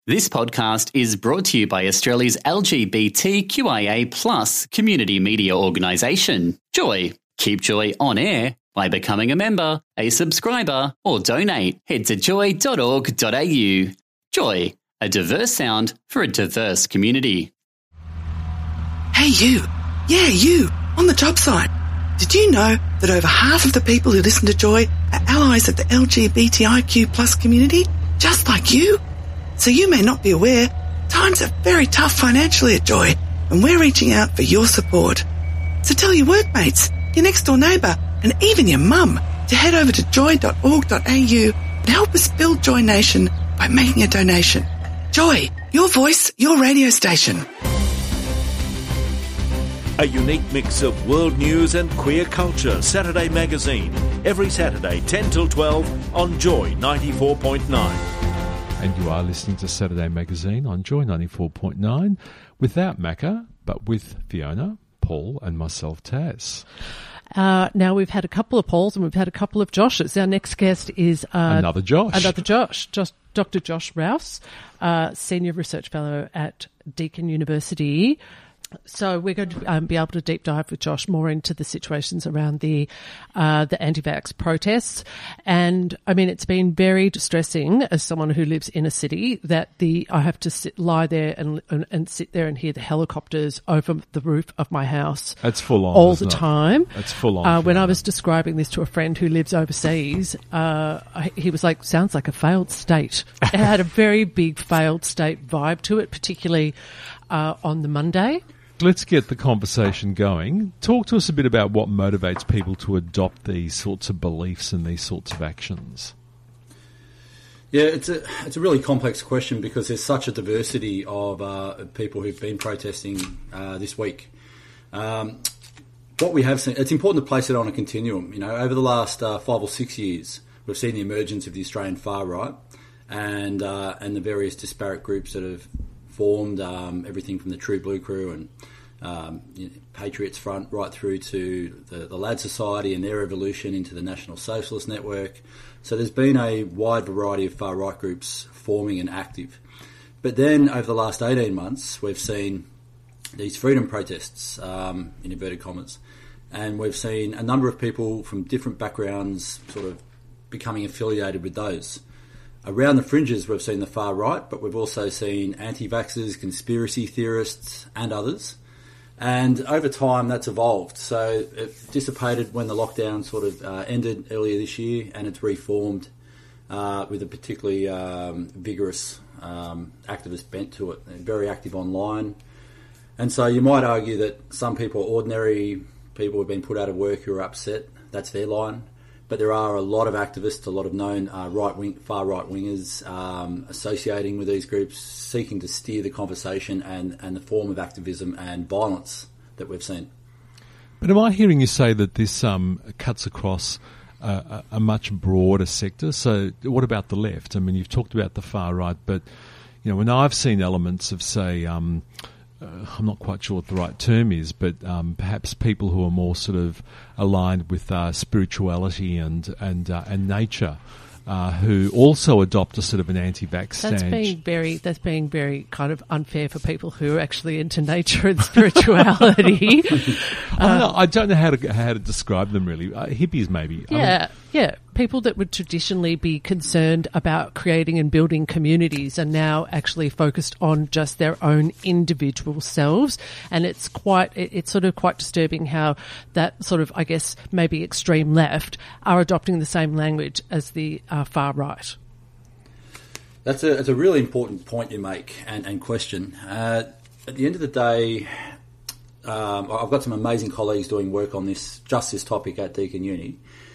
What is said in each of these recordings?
This podcast is brought to you by Australia's LGBTQIA+ community media organisation, Joy. Keep Joy on air by becoming a member, a subscriber, or donate. Head to joy.org.au. Joy, a diverse sound for a diverse community. Hey you! Yeah, you! On the job site. Did you know that over half of the people who listen to Joy are allies of the LGBTIQ+ community, just like you? So you may not be aware, times are very tough financially at Joy, and we're reaching out for your support. So tell your workmates, your next door neighbour, and even your mum to head over to joy.org.au and help us build Joy Nation by making a donation. Joy, your voice, your radio station. A unique mix of world news and queer culture. Saturday Magazine. Every Saturday, 10 till 12 on Joy 94.9. And you are listening to Saturday Magazine on Joy 94.9 without Macca, but with Fiona, Paul and myself, Taz. Now, we've had a couple of Pauls and we've had a couple of Joshes. Our next guest is... Another Josh, Dr. Josh Rouse, Senior Research Fellow at Deakin University. So we're going to be able to deep dive with Josh more into the situations around the anti-vax protests. And, I mean, it's been very distressing as someone who lives in a city that I have to lie there and sit there and hear the helicopters over the roof of my house. That's full on, all the time. That's full on. When I was describing this to a friend who lives overseas, he was like, sounds like a failed state. It had a very big failed state vibe to it, particularly on the Monday. Let's get the conversation going. Talk to us a bit about what motivates people to adopt these sorts of beliefs and these sorts of actions. Yeah, it's a really complex question because there's such a diversity of people who've been protesting this week. What we have seen, it's important to place it on a continuum. You know, over the last 5 or 6 years, we've seen the emergence of the Australian far right and the various disparate groups that have formed, everything from the True Blue Crew and Patriots Front right through to the Lad Society and their evolution into the National Socialist Network. So there's been a wide variety of far-right groups forming and active. But then over the last 18 months, we've seen these freedom protests, in inverted commas, and we've seen a number of people from different backgrounds sort of becoming affiliated with those. Around the fringes, we've seen the far right, but we've also seen anti-vaxxers, conspiracy theorists, and others. And over time, that's evolved. So it dissipated when the lockdown sort of ended earlier this year, and it's reformed with a particularly vigorous activist bent to it. They're very active online. And so you might argue that some people, ordinary people who've been put out of work who are upset, that's their line. But there are a lot of activists, a lot of known far right-wingers associating with these groups, seeking to steer the conversation and the form of activism and violence that we've seen. But am I hearing you say that this cuts across a much broader sector? So what about the left? I mean, you've talked about the far right, but you know, when I've seen elements of, say, I'm not quite sure what the right term is, but perhaps people who are more sort of aligned with spirituality and nature, who also adopt a sort of an anti-vax stance. That's being very kind of unfair for people who are actually into nature and spirituality. I don't know how to describe them really. Hippies maybe. Yeah. People that would traditionally be concerned about creating and building communities are now actually focused on just their own individual selves. And it's sort of quite disturbing how that sort of, I guess, maybe extreme left are adopting the same language as the far right. It's a really important point you make and question. At the end of the day, I've got some amazing colleagues doing work on this topic at Deakin Uni.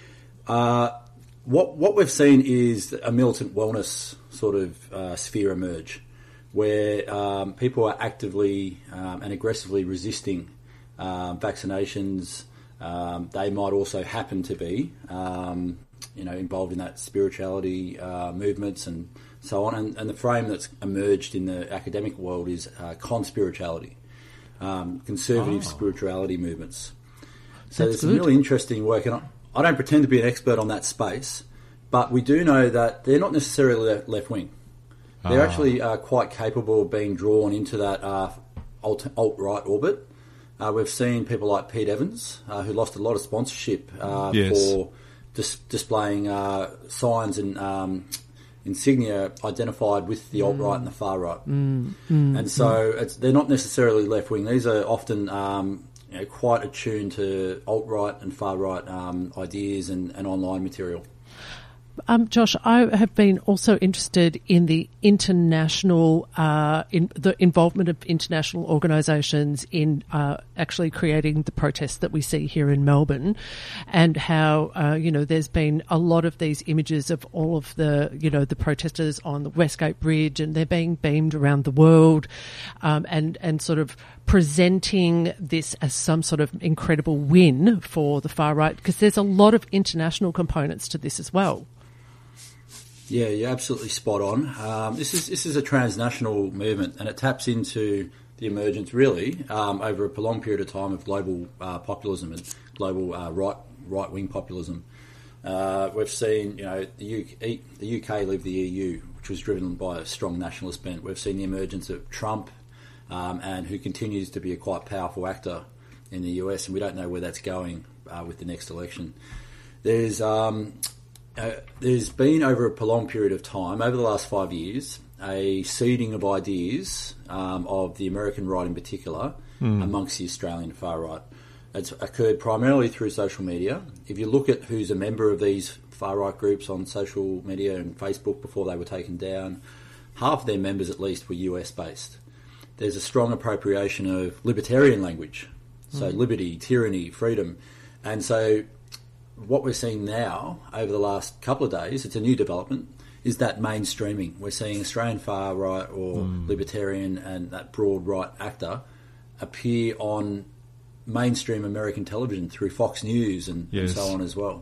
What we've seen is a militant wellness sort of sphere emerge, where people are actively and aggressively resisting vaccinations. They might also happen to be, involved in that spirituality movements and so on. And the frame that's emerged in the academic world is conspirituality, conservative spirituality movements. So there's some really interesting work, and I don't pretend to be an expert on that space, but we do know that they're not necessarily left-wing. They're actually quite capable of being drawn into that alt-right orbit. We've seen people like Pete Evans, who lost a lot of sponsorship for displaying signs and insignia identified with the alt-right and the far-right. And so they're not necessarily left-wing. These are often quite attuned to alt-right and far-right ideas and online material. Josh, I have been also interested in the international, in the involvement of international organisations in actually creating the protests that we see here in Melbourne, and how there's been a lot of these images of all of the the protesters on the Westgate Bridge, and they're being beamed around the world, and sort of presenting this as some sort of incredible win for the far right, because there's a lot of international components to this as well. Yeah, you're absolutely spot on. This is a transnational movement, and it taps into the emergence, really, over a prolonged period of time of global populism and global right-wing populism. We've seen, the UK leave the EU, which was driven by a strong nationalist bent. We've seen the emergence of Trump, and who continues to be a quite powerful actor in the US, and we don't know where that's going with the next election. There's been, over a prolonged period of time, over the last 5 years, a seeding of ideas of the American right in particular amongst the Australian far right. It's occurred primarily through social media. If you look at who's a member of these far right groups on social media and Facebook before they were taken down, half of their members at least were US based. There's a strong appropriation of libertarian language, so liberty, tyranny, freedom, and so what we're seeing now over the last couple of days, it's a new development, is that mainstreaming. We're seeing Australian far right or libertarian and that broad right actor appear on mainstream American television through Fox News and so on as well.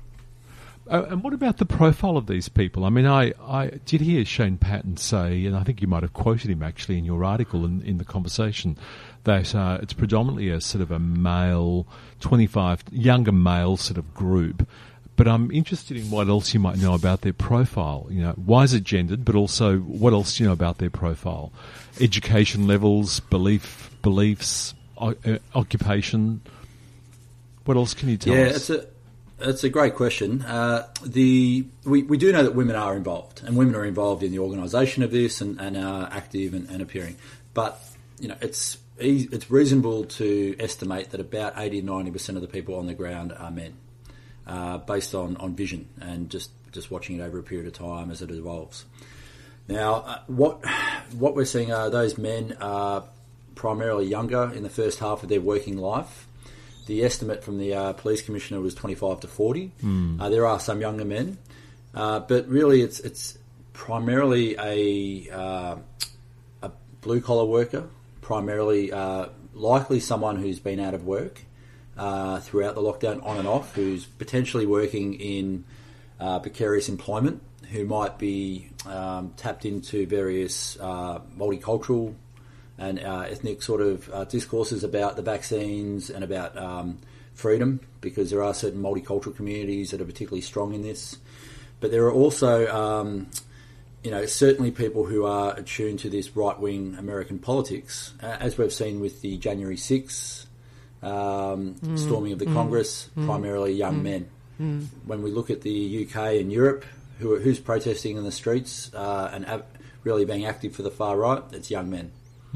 And what about the profile of these people? I mean, I did hear Shane Patton say, and I think you might have quoted him actually in your article in the conversation, that it's predominantly a sort of a male, 25, younger male sort of group. But I'm interested in what else you might know about their profile. Why is it gendered, but also what else do you know about their profile? Education levels, beliefs, occupation. What else can you tell us? It's a great question. We do know that women are involved, and women are involved in the organisation of this and are active and appearing. But it's reasonable to estimate that about 80-90% of the people on the ground are men, based on vision and just watching it over a period of time as it evolves. Now, what we're seeing are those men are primarily younger in the first half of their working life. The estimate from the police commissioner was 25 to 40. There are some younger men, but really it's primarily a blue collar worker, primarily likely someone who's been out of work throughout the lockdown on and off, who's potentially working in precarious employment, who might be tapped into various multicultural and ethnic sort of discourses about the vaccines and about freedom, because there are certain multicultural communities that are particularly strong in this. But there are also, certainly people who are attuned to this right-wing American politics, as we've seen with the January 6th storming of the Congress, primarily young men. When we look at the UK and Europe, who's protesting in the streets and really being active for the far right, it's young men.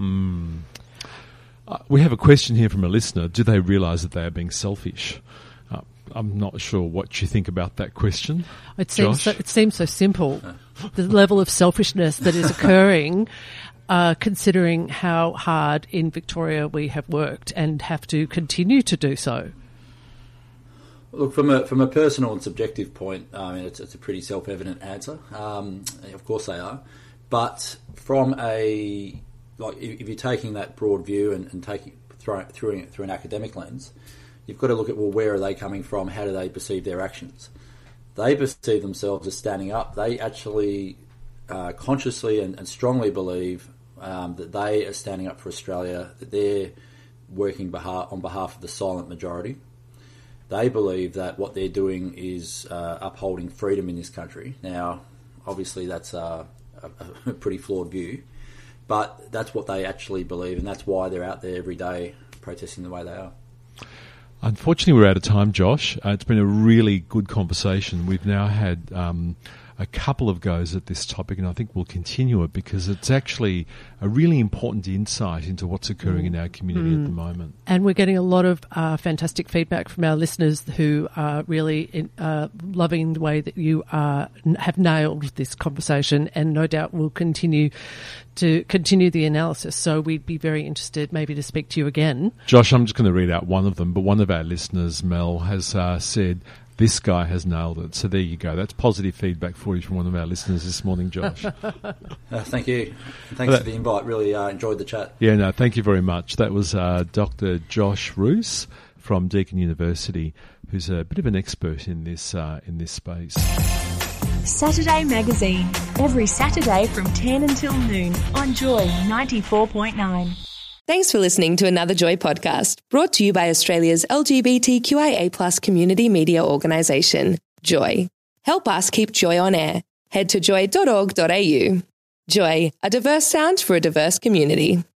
We have a question here from a listener. Do they realise that they are being selfish? I'm not sure what you think about that question. It seems so simple, the level of selfishness that is occurring, considering how hard in Victoria we have worked and have to continue to do so. Look, from a personal and subjective point, I mean, it's a pretty self-evident answer. Of course they are. But from if you're taking that broad view and throwing it through an academic lens, you've got to look at, well, where are they coming from? How do they perceive their actions? They perceive themselves as standing up. They actually consciously and strongly believe that they are standing up for Australia, that they're working on behalf of the silent majority. They believe that what they're doing is upholding freedom in this country. Now, obviously that's a a pretty flawed view. But that's what they actually believe, and that's why they're out there every day protesting the way they are. Unfortunately, we're out of time, Josh. It's been a really good conversation. We've now had a couple of goes at this topic, and I think we'll continue it because it's actually a really important insight into what's occurring in our community at the moment. And we're getting a lot of fantastic feedback from our listeners who are really loving the way that you have nailed this conversation, and no doubt will continue the analysis. So we'd be very interested maybe to speak to you again. Josh, I'm just going to read out one of them, but one of our listeners, Mel, has said, "This guy has nailed it." So there you go. That's positive feedback for you from one of our listeners this morning, Josh. Thank you. Thanks for the invite. Really enjoyed the chat. Yeah, no, thank you very much. That was Dr. Josh Roos from Deakin University, who's a bit of an expert in this space. Saturday Magazine, every Saturday from 10 until noon on Joy 94.9. Thanks for listening to another Joy podcast, brought to you by Australia's LGBTQIA+ community media organisation, Joy. Help us keep Joy on air. Head to joy.org.au. Joy, a diverse sound for a diverse community.